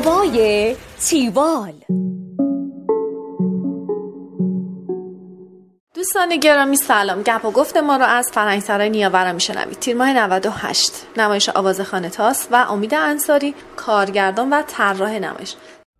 هوای تیوال. دوستان گرامی سلام. گپ و گفت ما رو از فرهنگسرای نیاوران میشنوید. تیر ماه 98 نمایش آوازخوان تاس و امید انصاری کارگردان و طراح نمایش.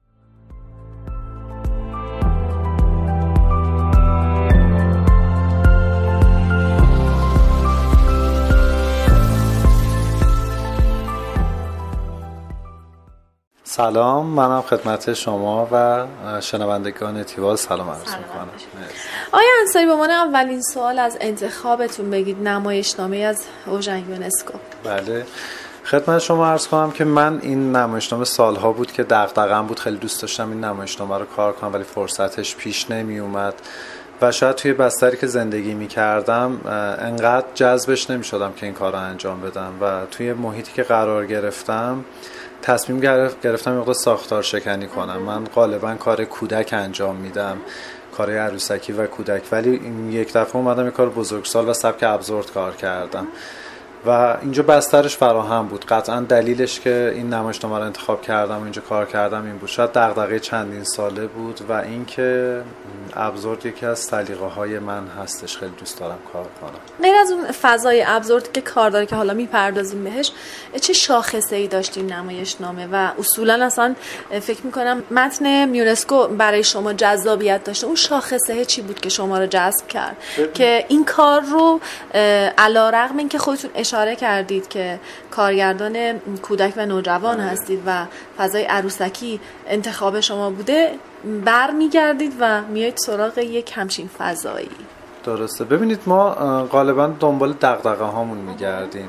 سلام، منم خدمت شما و شنوندگان تیوال سلام عرض میکنم. آیا انصاری به عنوان اولین سوال از انتخابتون بگید نمایشنامه از اوژن یونسکو؟ بله، خدمت شما عرض کنم که من این نمایشنامه سالها بود که دغدغه‌ام بود، خیلی دوست داشتم این نمایشنامه رو کار کنم ولی فرصتش پیش نمی اومد و شاید توی بستری که زندگی می کردم انقدر جذبش نمی شدم که این کار رو انجام بدم و توی محیطی که قرار گرفتم تصمیم گرفتم مقدار ساختار شکنی کنم. من غالبا کار کودک انجام میدم، کار عروسکی و کودک، ولی این یک دفعه اومدم یک کار بزرگسال و سبک ابزورد کار کردم و اینجا بسترش فراهم بود. قطعا دلیلش که این نمایشنامه رو انتخاب کردم و اینجا کار کردم این بود، شاید دغدغه چندین ساله بود و اینکه ابزورد یکی از سلیقه‌های من هستش، خیلی دوست دارم کار کنم. غیر از اون فضای ابزورد که کار داره که حالا میپردازیم بهش، چه شاخصه‌ای داشتیم نمایشنامه و اصولا اصلا فکر میکنم متن یونسکو برای شما جذابیت داشته؟ اون شاخصه چی بود که شما رو جذب کرد که این کار رو علی‌رغم اینکه خودتون اشاره کردید که کارگردان کودک و نوجوان هستید و فضای عروسکی انتخاب شما بوده، برمیگردید و میایید سراغ یک همچین فضایی؟ درسته. ببینید ما غالبا دنبال دغدغه هامون میگردیم.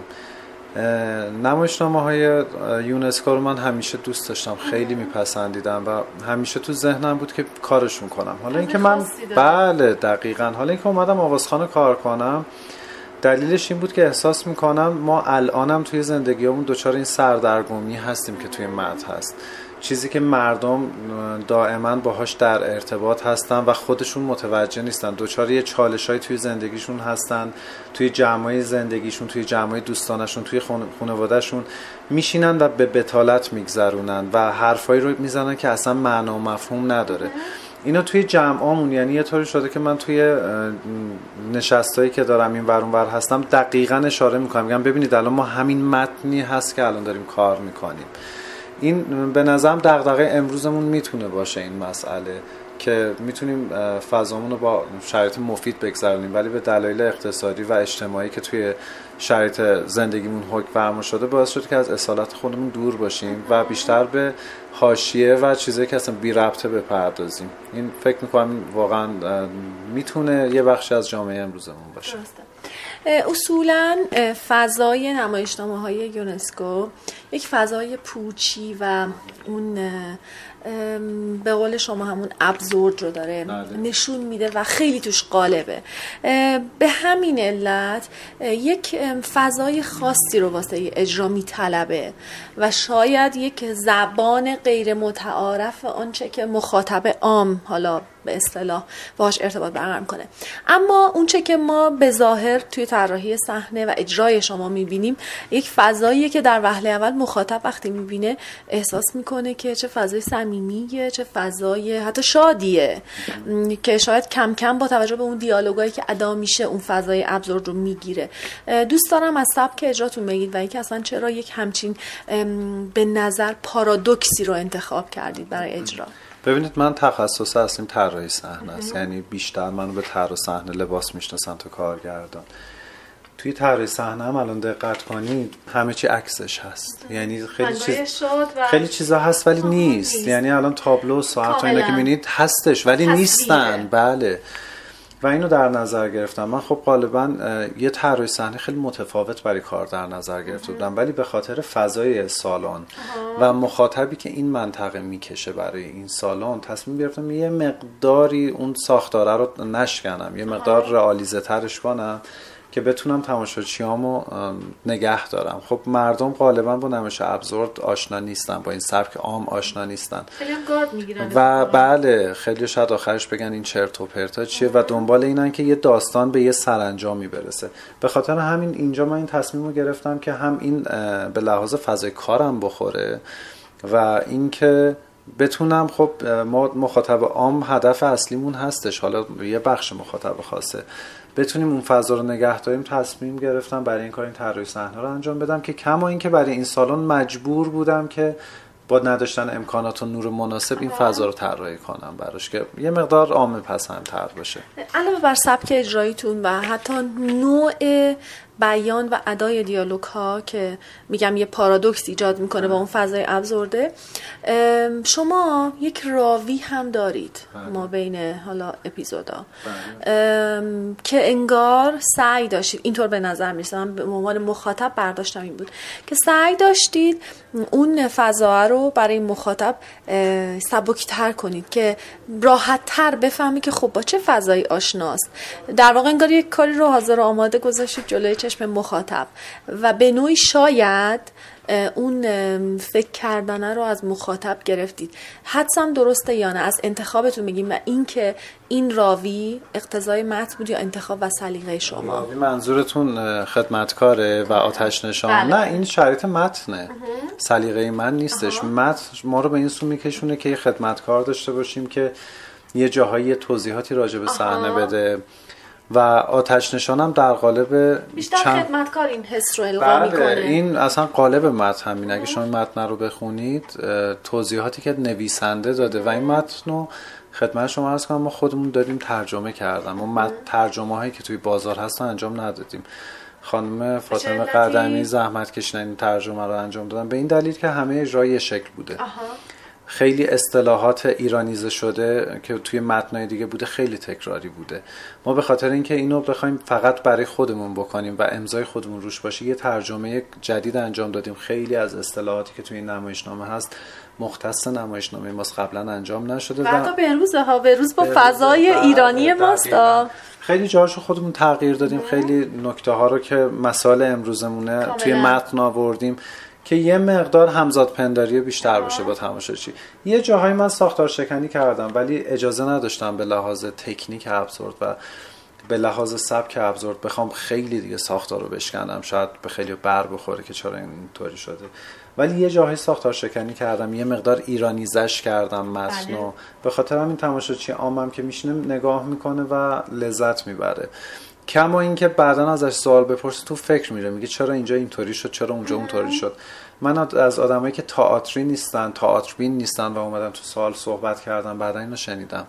نمایشنامه‌های یونسکو رو من همیشه دوست داشتم، خیلی میپسندیدم و همیشه تو ذهنم بود که کارشون کنم. حالا اینکه من بله دقیقاً، حالا اینکه اومدم آوازخوان کار کنم دلیلش این بود که احساس میکنم ما الانم توی زندگیمون دچار این سردرگمی هستیم که توی متن هست، چیزی که مردم دائما باهاش در ارتباط هستن و خودشون متوجه نیستن، دچار یه چالشای توی زندگیشون هستن، توی جمعای زندگیشون، توی جمعای دوستانشون، توی خانوادهشون میشینن و به بتالت میگذرونن و حرفایی رو میزنن که اصلا معنا و مفهوم نداره. اینا توی جمعامون یعنی یه طوری شده که من توی نشستایی که دارم این ور اون ور هستم دقیقاً اشاره میکنم، میگم ببینید الان ما همین متنی هست که الان داریم کار میکنیم. این به نظرم دغدغه امروزمون میتونه باشه، این مسئله که میتونیم فضامون رو با شرایط مفید بگذرونیم ولی به دلایل اقتصادی و اجتماعی که توی شرایط زندگیمون حکم فرما شده باعث شده که از اصالت خودمون دور باشیم و بیشتر به حاشیه و چیزایی که اصلا بی ربطه بپردازیم. این فکر میکنم واقعا میتونه یه بخشی از جامعه امروزمون باشه. اصولا فضای نمایشنامه‌های یونسکو یک فضای پوچی و اون به قول شما همون ابزورد رو داره نشون میده و خیلی توش قالبه. به همین علت یک فضای خاصی رو واسه اجرا میطلبه و شاید یک زبان غیر متعارف آنچه که مخاطب عام حالا به اصطلاح باهاش ارتباط برقرار کنه. اما اونچه که ما به ظاهر توی طراحی صحنه و اجرای شما میبینیم یک فضاییه که در وهله اول مخاطب وقتی میبینه احساس میکنه که چه فضای صمیمیه، چه فضای حتی شادیه که شاید کم کم با توجه به اون دیالوگایی که ادا میشه اون فضای ابزورد رو میگیره. دوست دارم از سبک اجراتون بگید و اینکه اصلا چرا یک همچین به نظر پارادوکسی رو انتخاب کردید برای اجرا. ببینید من تخصص اصلیم طراحی صحنه است، یعنی بیشتر منو به طراح صحنه لباس میشناسن تا کارگردان. توی طراحی صحنه هم الان دقت کنید همه چی عکسش هست، یعنی خیلی چیزا هست ولی نیست. یعنی الان تابلو ساعت اینا که میبینید هستش ولی نیستن. بله، و اینو در نظر گرفتم. من خب غالبا یه طراحی صحنه خیلی متفاوت برای کار در نظر گرفته بودم ولی به خاطر فضای سالن و مخاطبی که این منطقه میکشه برای این سالن تصمیم گرفتم یه مقداری اون ساختاره رو نشکنم، یه مقدار رئالیزه ترش کنم که بتونم تماشاچیامو نگه دارم. خب مردم غالبا با نمایش ابزورد آشنا نیستن، با این سبک عام آشنا نیستن، خیلی گارد میگیرن و بله خیلی شاید آخرش بگن این چرت و پرتا چیه و دنبال اینن که یه داستان به یه سرانجامی برسه. به خاطر همین اینجا من این تصمیمو گرفتم که هم این به لحاظ فضای کارم بخوره و اینکه بتونم، خب ما مخاطب عام هدف اصلیمون هستش، حالا یه بخش مخاطب خاصه، بتونیم اون فضا رو نگه داریم. تصمیم گرفتم برای این کار این طراحی صحنه رو انجام بدم که کما اینکه برای این سالن مجبور بودم که با نداشتن امکانات و نور مناسب این فضا رو طراحی کنم براش که یه مقدار عامه پسندتر باشه. علاوه بر سبک اجراییتون و حتی نوع بیان و ادای دیالوگ ها که میگم یه پارادوکس ایجاد میکنه با اون فضای افزرده، شما یک راوی هم دارید ما بین حالا اپیزودا که انگار سعی داشتید، اینطور به نظر میرسه، من به عنوان مخاطب برداشتم این بود که سعی داشتید اون فضا رو برای مخاطب سبک‌تر کنید که راحت‌تر بفهمی که خب با چه فضایی آشناست. در واقع انگار یک کاری رو حاضر و آماده گذاشتید جلوی چشم مخاطب و به نوعی شاید اون فکر کردنه رو از مخاطب گرفتید. حدسم درسته یا نه از انتخابتون میگیم و این که این راوی اقتضای متن بود یا انتخاب و سلیقه شما؟ راوی منظورتون خدمتکاره و آتش نشان؟ نه، این شرایط متنه، سلیقه من نیستش. متن ما رو به این سو میکشونه که یه خدمتکار داشته باشیم که یه جاهایی توضیحاتی راجع به صحنه بده و آتش نشانم در قالب بیشتر خدمتکار این حس رو القا میکنه. این اصلا قالب متن همینه. اگه شما متن رو بخونید توضیحاتی که نویسنده داده و این متن رو خدمت شما عرض کنم ما خودمون داریم ترجمه کردیم. ما ترجمه هایی که توی بازار هستن انجام ندادیم. خانم فاطمه قدمی زحمت کشیدن این ترجمه رو انجام دادن به این دلیل که همه اجرا یه شکل بوده. خیلی اصطلاحات ایرانیزه شده که توی متنای دیگه بوده خیلی تکراری بوده. ما به خاطر اینکه اینو بخوایم فقط برای خودمون بکنیم و امضای خودمون روش باشه یه ترجمه جدید انجام دادیم. خیلی از اصطلاحاتی که توی این نمایشنامه هست مختص نمایشنامه ماست، قبلا انجام نشده و به روز با فضای ایرانی ماست. خیلی جاهاشو خودمون تغییر دادیم. خیلی نکته ها رو که مسائل امروزمونه توی متن آوردیم که یه مقدار همزاد پنداری بیشتر باشه با تماشاچی. یه جاهایی من ساختار شکنی کردم ولی اجازه نداشتم به لحاظ تکنیک ابزورد و به لحاظ سبک ابزورد بخوام خیلی دیگه ساختار رو بشکنم، شاید به خیلی بر بخوره که چرا اینطوری شده. ولی یه جاهایی ساختار شکنی کردم، یه مقدار ایرانیزش کردم متنو. به خاطر همین تماشاچی عامم که میشینه نگاه میکنه و لذت میبره. کما اینکه بعداً ازش سوال بپرسی تو فکر میره، میگه چرا اینجا اینطوری شد، چرا اونجا اونطوری شد. من از آدمایی که تئاتری نیستن، تئاتربین نیستن و اومدن تو سال صحبت کردن بعدا اینو شنیدم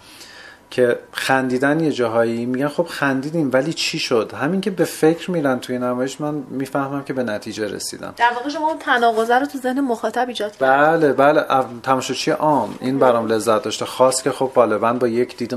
که خندیدن یه جاهایی، میگن خب خندیدیم ولی چی شد؟ همین که به فکر میرن توی نمایش من میفهمم که به نتیجه رسیدم. در واقع شما اون تناقض رو تو ذهن مخاطب ایجاد کردید. بله تماشاچی عام این برام لذت داشته، خاص که خب غالبا با یک دید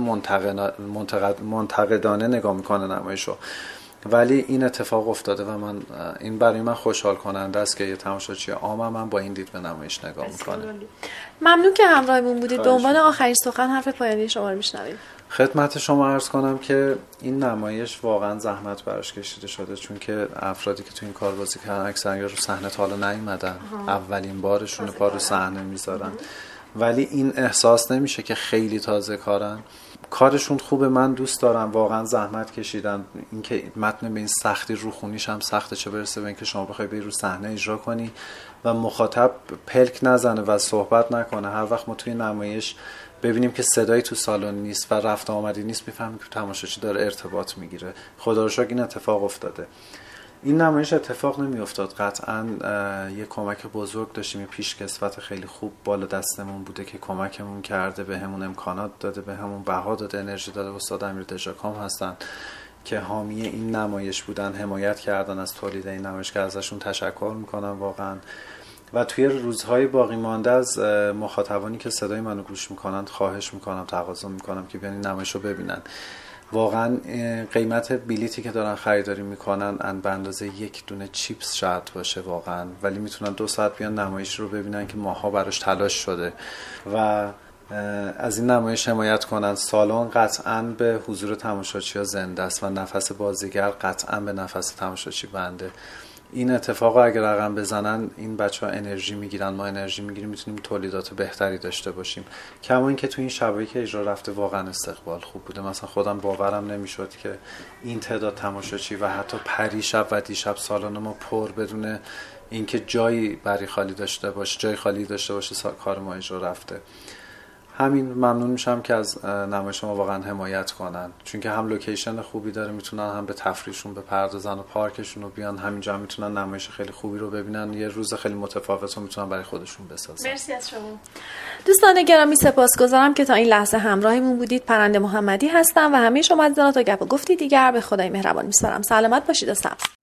منتقدانه نگاه میکنه نمایشو، ولی این اتفاق افتاده و من این برای من خوشحال کننده است که یه تماشاچی عام من با این دید به نمایش نگاه میکنه. ممنون که همراهمون بودید. به عنوان آخرین سخن حرف پایانی شما رو میشنویم. خدمت شما عرض کنم که این نمایش واقعا زحمت براش کشیده شده، چون که افرادی که تو این کار بازی کردن اکثرا رو صحنه تا حالا نیومدن، اولین بارشونه پا رو صحنه میذارن، ولی این احساس نمیشه که خیلی تازه کارن. کارشون خوبه، من دوست دارم، واقعا زحمت کشیدن. اینکه متن به این سختی روخونیش هم سخته، چه برسه به اینکه شما بخوای بری رو صحنه اجرا کنی و مخاطب پلک نزنه و صحبت نکنه. هر وقت ما توی نمایش ببینیم که صدایی تو سالن نیست و رفت آمدی نیست، میفهمیم که تماشاچی داره ارتباط میگیره. خدا رو شکر این اتفاق افتاده. این نمایش اتفاق نمی افتاد قطعاً یه کمک بزرگ داشتیم، یه پیشکسوت خیلی خوب بالا دستمون بوده که کمکمون کرده، به همون امکانات داده، به همون بها داده، انرژی داده. استاد امیر دژاکام هستن که حامی این نمایش بودن، حمایت کردن از تولید این نمایش که ازشون تشکر میکنم واقعاً. و توی روزهای باقی مانده از مخاطبانی که صدای منو گوش میکنن خواهش میکنم، تقاضا میکنم که بیان این نمایش رو ببینن. واقعا قیمت بلیتی که دارن خریداری میکنن به اندازه یک دونه چیپس شاید باشه واقعا، ولی میتونن 2 ساعت بیان نمایش رو ببینن که ماها براش تلاش شده و از این نمایش حمایت کنن. سالن قطعاً به حضور تماشاچی ها زنده است و نفس بازیگر قطعاً به نفس تماشاچی بنده. این اتفاق اگر رقم بزنن این بچه‌ها انرژی میگیرن، ما انرژی میگیریم، میتونیم تولیدات بهتری داشته باشیم. کما اینکه تو این شبایی که اجرا رفته واقعا استقبال خوب بوده. مثلا خودم باورم نمیشد که این تعداد تماشاچی و حتی پریشب و دیشب سالن ما پر بدون اینکه جایی برای خالی داشته باشه، جای خالی داشته باشه کار ما اجرا رفته. همین ممنون میشم که از نمایش ما واقعا حمایت کنن، چون که هم لوکیشن خوبی داره، میتونن هم به تفریحشون بپردازن و پارکشون رو بیان، همینجا هم میتونن نمایش خیلی خوبی رو ببینن، یه روز خیلی متفاوت رو میتونن برای خودشون بسازن. مرسی از شما. دوستان گرامی سپاسگزارم که تا این لحظه همراهمون بودید. پرنده محمدی هستم و همه شما عزیزان تا گپ و گفتی دیگر به خدای مهربان میسپارم. سلامت باشید و سبز.